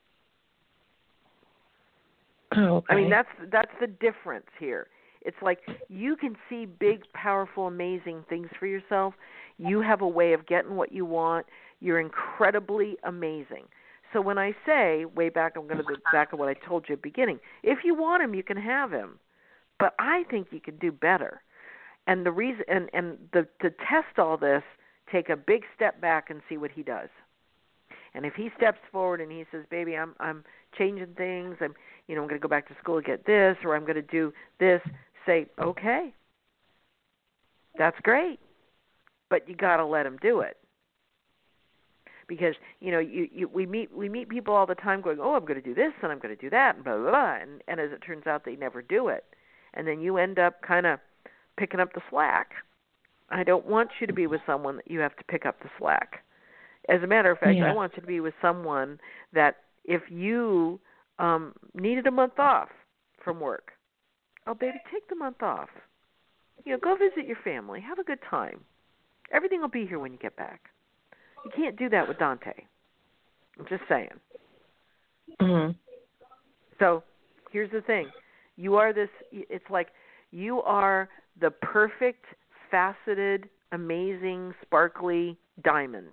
Oh, okay. I mean, that's that's the difference here. It's like you can see big, powerful, amazing things for yourself. You have a way of getting what you want. You're incredibly amazing. So when I say, way back, I'm going to go back to what I told you at the beginning. If you want him, you can have him. But I think you can do better. And the reason, and, and the, to test all this, take a big step back and see what he does. And if he steps forward and he says, "Baby, I'm I'm changing things. I'm you know I'm going to go back to school to get this, or I'm going to do this," say, "Okay, that's great, but you got to let him do it." Because you know you, you we meet we meet people all the time going, "Oh, I'm going to do this and I'm going to do that," and blah blah blah, and, and as it turns out, they never do it, and then you end up kind of picking up the slack. I don't want you to be with someone that you have to pick up the slack. As a matter of fact, yeah. I want you to be with someone that if you um, needed a month off from work, oh, baby, take the month off. You know, go visit your family. Have a good time. Everything will be here when you get back. You can't do that with Dante. I'm just saying. Mm-hmm. So here's the thing. You are this, it's like you are the perfect, faceted, amazing, sparkly diamond.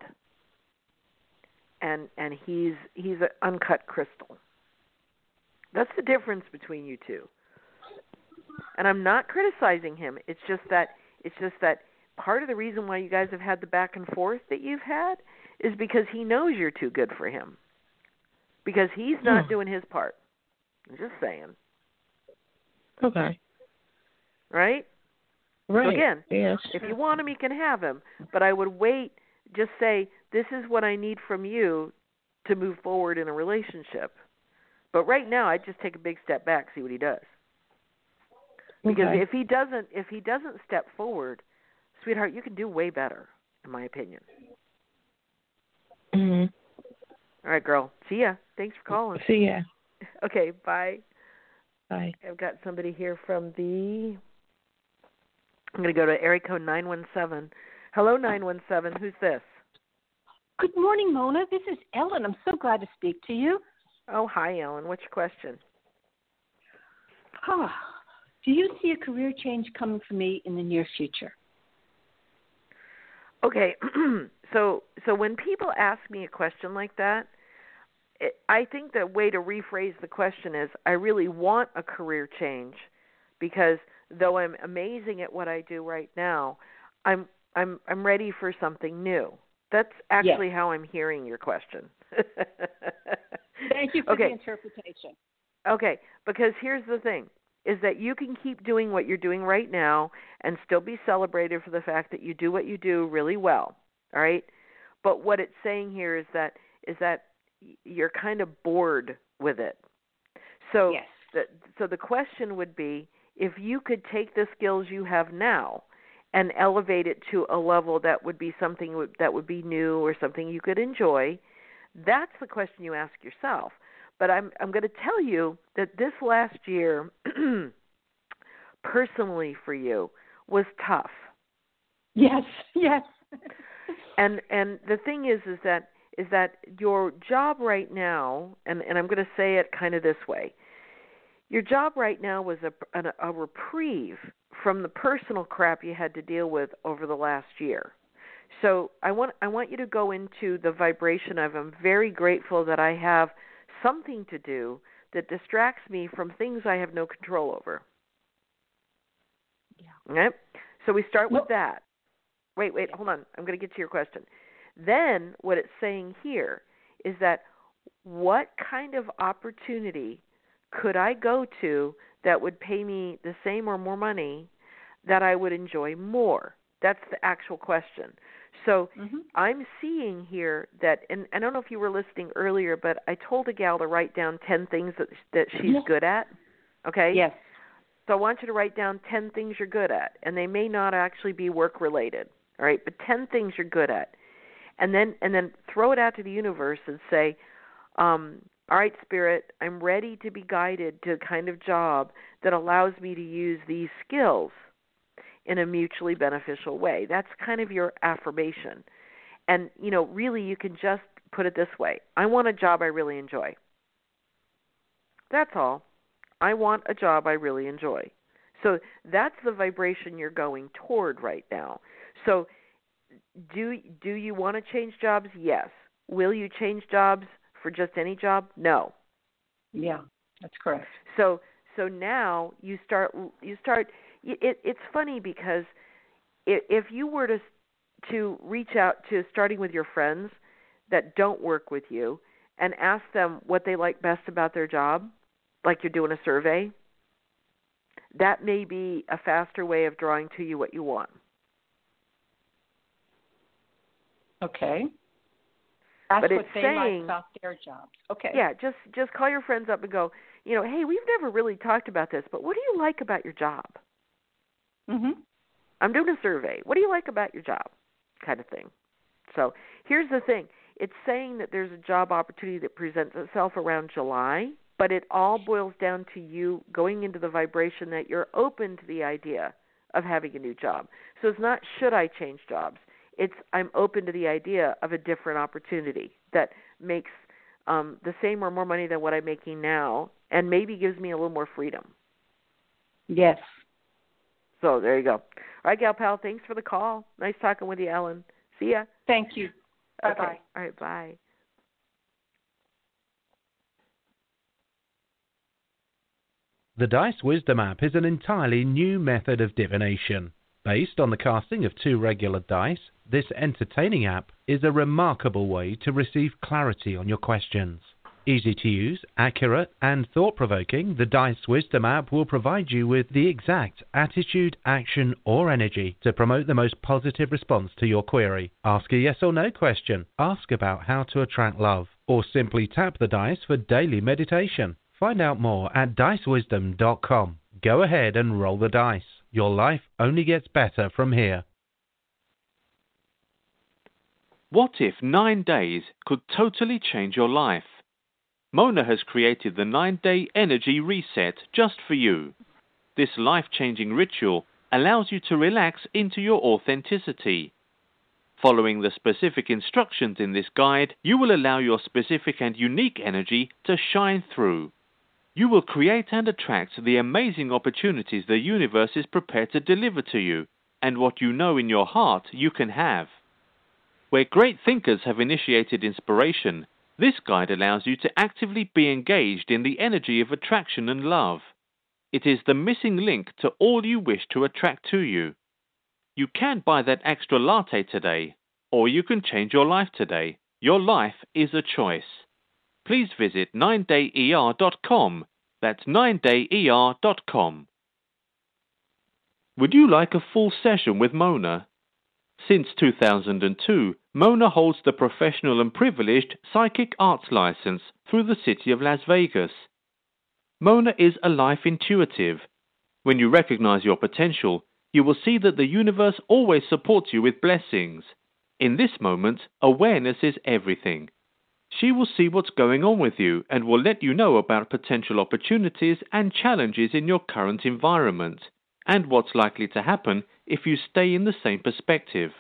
And and he's he's an uncut crystal. That's the difference between you two. And I'm not criticizing him. It's just that it's just that part of the reason why you guys have had the back and forth that you've had is because he knows you're too good for him. Because he's not hmm. doing his part. I'm just saying. Okay. Right? Right. So again, yes. if you want him, you can have him. But I would wait. Just say, this is what I need from you to move forward in a relationship. But right now, I'd just take a big step back, see what he does. Because okay. if he doesn't, if he doesn't step forward, sweetheart, you can do way better, in my opinion. Mm-hmm. All right, girl. See ya. Thanks for calling. See ya. Okay, bye. Bye. I've got somebody here from the. I'm going to go to area code nine one seven. Hello, nine one seven. Who's this? Good morning, Mona. This is Ellen. I'm so glad to speak to you. Oh, hi, Ellen. What's your question? Ah, do you see a career change coming for me in the near future? Okay, so so when people ask me a question like that, it, I think the way to rephrase the question is, I really want a career change because though I'm amazing at what I do right now, I'm I'm I'm ready for something new. That's actually yes. how I'm hearing your question. Thank you for okay. the interpretation. Okay, because here's the thing, is that you can keep doing what you're doing right now and still be celebrated for the fact that you do what you do really well, all right? But what it's saying here is that is that you're kind of bored with it. So Yes. the, so the question would be, if you could take the skills you have now and elevate it to a level that would be something that would be new or something you could enjoy, that's the question you ask yourself. But I'm I'm going to tell you that this last year, personally for you, was tough. Yes, yes. and and the thing is, is that is that your job right now, and, and I'm going to say it kind of this way, your job right now was a, a, a reprieve from the personal crap you had to deal with over the last year. So I want I want you to go into the vibration of, I'm very grateful that I have something to do that distracts me from things I have no control over. Yeah. Okay? So we start with Well, that. Wait, wait, hold on. I'm going to get to your question. Then what it's saying here is that what kind of opportunity could I go to that would pay me the same or more money that I would enjoy more? That's the actual question. So mm-hmm. I'm seeing here that, and I don't know if you were listening earlier, but I told a gal to write down ten things that that she's yes. good at. Okay? Yes. So I want you to write down ten things you're good at, and they may not actually be work related. All right, but ten things you're good at, and then and then throw it out to the universe and say, um, all right, Spirit, I'm ready to be guided to a kind of job that allows me to use these skills in a mutually beneficial way. That's kind of your affirmation. And, you know, really you can just put it this way. I want a job I really enjoy. That's all. I want a job I really enjoy. So that's the vibration you're going toward right now. So do do you want to change jobs? Yes. Will you change jobs for just any job? No. Yeah, that's correct. So so now you start you start it it's funny because if you were to to reach out to starting with your friends that don't work with you and ask them what they like best about their job, like you're doing a survey, that may be a faster way of drawing to you what you want. Okay. That's but what it's they saying, like about their jobs. Okay. Yeah, just just call your friends up and go, you know, hey, we've never really talked about this, but what do you like about your job? Mhm. I'm doing a survey. What do you like about your job? Kind of thing. So here's the thing. It's saying that there's a job opportunity that presents itself around July, but it all boils down to you going into the vibration that you're open to the idea of having a new job. So it's not should I change jobs. It's I'm open to the idea of a different opportunity that makes um, the same or more money than what I'm making now and maybe gives me a little more freedom. Yes. So there you go. All right, Gal Pal, thanks for the call. Nice talking with you, Ellen. See ya. Thank you. Bye-bye. Okay. All right, bye. The Dice Wisdom app is an entirely new method of divination. Based on the casting of two regular dice, this entertaining app is a remarkable way to receive clarity on your questions. Easy to use, accurate, and thought-provoking, the Dice Wisdom app will provide you with the exact attitude, action, or energy to promote the most positive response to your query. Ask a yes or no question, ask about how to attract love, or simply tap the dice for daily meditation. Find out more at dice wisdom dot com. Go ahead and roll the dice. Your life only gets better from here. What if nine days could totally change your life? Mona has created the nine-day energy reset just for you. This life-changing ritual allows you to relax into your authenticity. Following the specific instructions in this guide, you will allow your specific and unique energy to shine through. You will create and attract the amazing opportunities the universe is prepared to deliver to you, and what you know in your heart you can have. Where great thinkers have initiated inspiration, this guide allows you to actively be engaged in the energy of attraction and love. It is the missing link to all you wish to attract to you. You can buy that extra latte today, or you can change your life today. Your life is a choice. Please visit nine day E R dot com. That's nine day E R dot com. Would you like a full session with Mona? Since two thousand two, Mona holds the professional and privileged psychic arts license through the city of Las Vegas. Mona is a life intuitive. When you recognize your potential, you will see that the universe always supports you with blessings. In this moment, awareness is everything. She will see what's going on with you and will let you know about potential opportunities and challenges in your current environment, and what's likely to happen if you stay in the same perspective.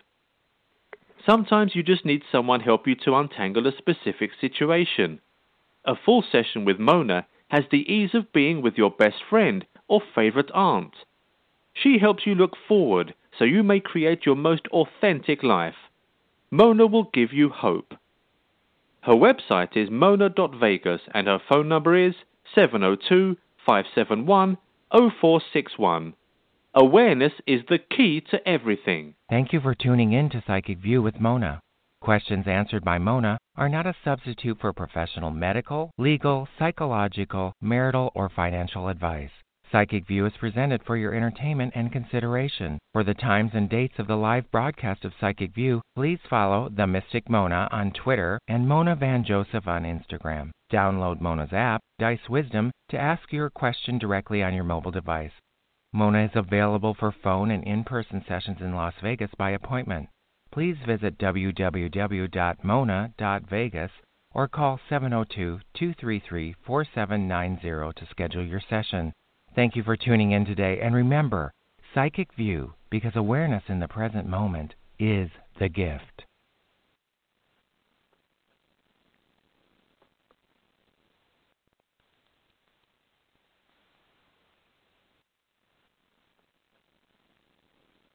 Sometimes you just need someone help you to untangle a specific situation. A full session with Mona has the ease of being with your best friend or favorite aunt. She helps you look forward so you may create your most authentic life. Mona will give you hope. Her website is mona dot vegas and her phone number is seven zero two, five seven one, zero four six one. Awareness is the key to everything. Thank you for tuning in to Psychic View with Mona. Questions answered by Mona are not a substitute for professional medical, legal, psychological, marital, or financial advice. Psychic View is presented for your entertainment and consideration. For the times and dates of the live broadcast of Psychic View, please follow The Mystic Mona on Twitter and Mona Van Joseph on Instagram. Download Mona's app, Dice Wisdom, to ask your question directly on your mobile device. Mona is available for phone and in-person sessions in Las Vegas by appointment. Please visit w w w dot mona dot vegas or call seven zero two, two three three, four seven nine zero to schedule your session. Thank you for tuning in today, and remember, Psychic View, because awareness in the present moment is the gift.